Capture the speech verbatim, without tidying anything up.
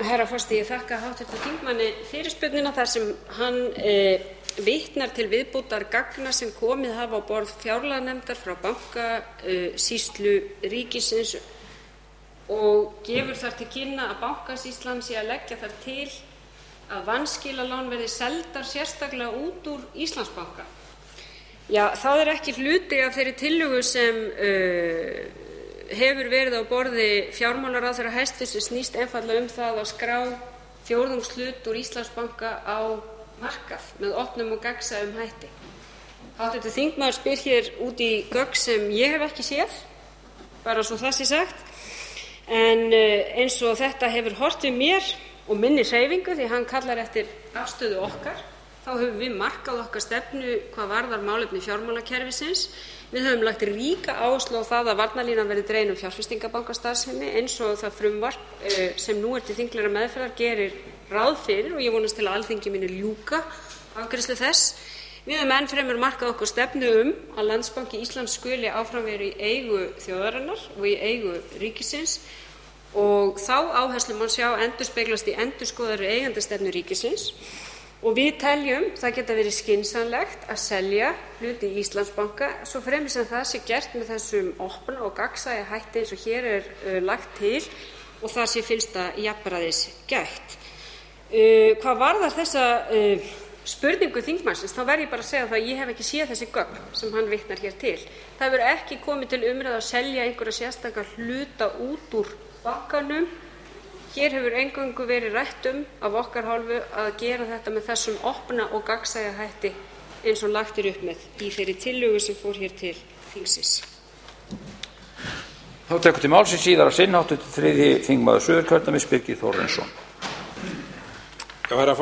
Herra forseti, ég þakka háttvirtum þingmanni fyrirspurnina þar sem hann e, vitnar til viðbótar gagna sem komið hafa á borð fjárlaganefndar frá Bankasýslu ríkisins og gefur þar til kynna að Bankasýslan sé að leggja þar til að vanskilalán verði seldar sérstaklega út úr Íslandsbanka. Já, það er ekki hluti af þeirri tillögu sem uh, hefur verið á borði fjármálaráðherra hæstvirts sem snýst einfaldlega um það að skrá fjórðungshlut úr Íslandsbanka á markað með opnum og gagnsæjum hætti. Háttvirtur þingmaður spyr hér út í gögn sem ég hef ekki séð, bara svo það sé sagt, en eins og þetta hefur horft við mér og minni hreyfingu því hann kallar eftir afstöðu okkar, þá höfum við markað okkar stefnu hvað varðar málefni fjármálakerfisins. Við höfum lagt ríka áherslu á það að varnarlínan verði dregin um fjárfestingarbankastarfsemi eins og það frumvarp sem nú er til þinglegrar meðferðar gerir ráð fyrir og ég vonast til að Alþingi muni ljúka afgreiðslu þess. Við höfum enn fremur markað okkur stefnu um að Landsbanki Íslands skuli áfram vera í eigu þjóðarinnar og í eigu ríkisins og þá áherslu má sjá endurspeglast í endurskoðaðri eigendastefnu ríkisins. Og við teljum það geta verið skynsamlegt að selja hluti í Íslandsbanka svo fremur sem það sé gert með þessum opna og gagnsæja hætti eins og hér er uh, lagt til og það sé fyllsta jafnræðis gætt. Uh, hvað varðar þessa uh, spurningu þingmannsins þá verð ég bara að segja það að ég hef ekki séð þessi gögn sem hann vitnar hér til. Það hefur ekki komið til umræðu að selja einhverja sérstaka hluta út úr bankanum. Hér hefur eingöngu verið rætt um af okkar hálfu að gera þetta með þessum opna og gagnsæja hætti eins og lagt er upp með í þeirri tillögu sem fór hér til þingsins. Þá tekur til málsins síðar að sinn háttvirtur þriðji þingmaður Suðurkjördæmis Birgir Þórarinsson.